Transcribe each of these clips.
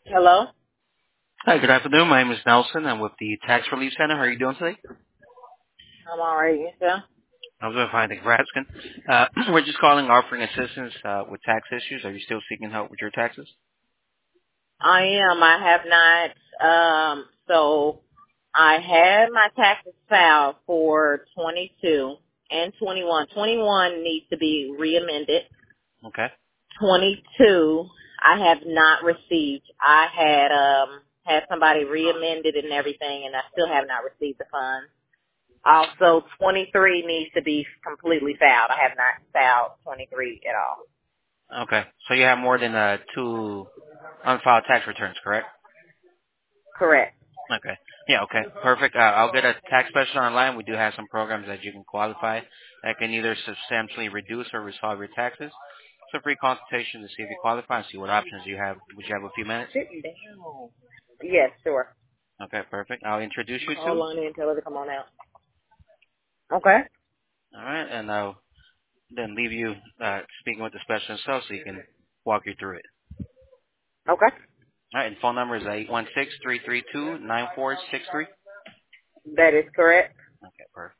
Hello? Hi, good afternoon. My name is Nelson. I'm with the Tax Relief Center. How are you doing today? I'm alright, yourself? I'm doing fine. Thank you for asking. We're just calling, offering assistance with tax issues. Are you still seeking help with your taxes? I am. I have not, so I had my taxes filed for 22 and 21. 21 needs to be reamended. Okay. 22, I have not received. I had somebody reamend it and everything, and I still have not received the funds. Also, 23 needs to be completely filed. I have not filed 23 at all. Okay. So you have more than two unfiled tax returns, correct? Correct. Okay. Yeah, okay. Perfect. I'll get a tax specialist online. We do have some programs that you can qualify that can either substantially reduce or resolve your taxes. It's a free consultation to see if you qualify and see what options you have. Would you have a few minutes? Sit down. Yes, sure. Okay, perfect. I'll introduce you Call to. on in and tell her to come on out. Okay. All right, and I'll then leave you speaking with the specialist himself so he can walk you through it. Okay. All right, and phone number is 816-332-9463. That is correct. Okay, perfect.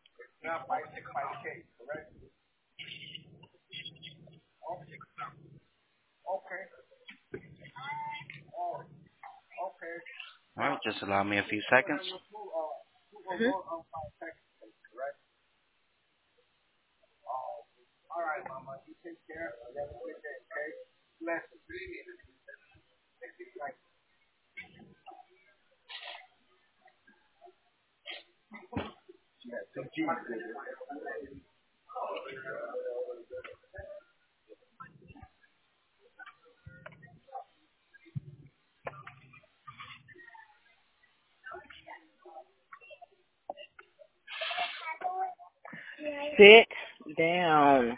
All right, just allow me a few seconds. Hmm. Sit down.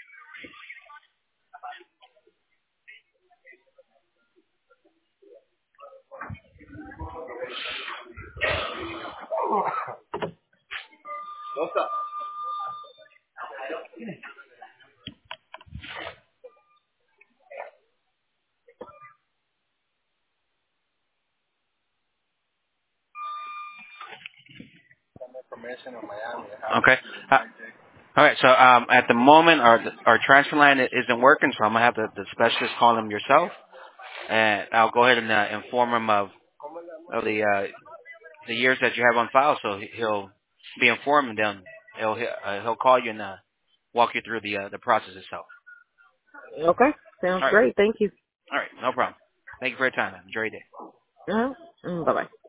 Okay. All right, so at the moment, our transfer line isn't working, so I'm going to have the specialist call him yourself, and I'll go ahead and inform him of the years that you have on file, so he'll be informed, and then he'll call you and walk you through the process itself. Okay. Sounds All right. great. Thank you. All right. No problem. Thank you for your time. Enjoy your day. Uh-huh. Bye-bye.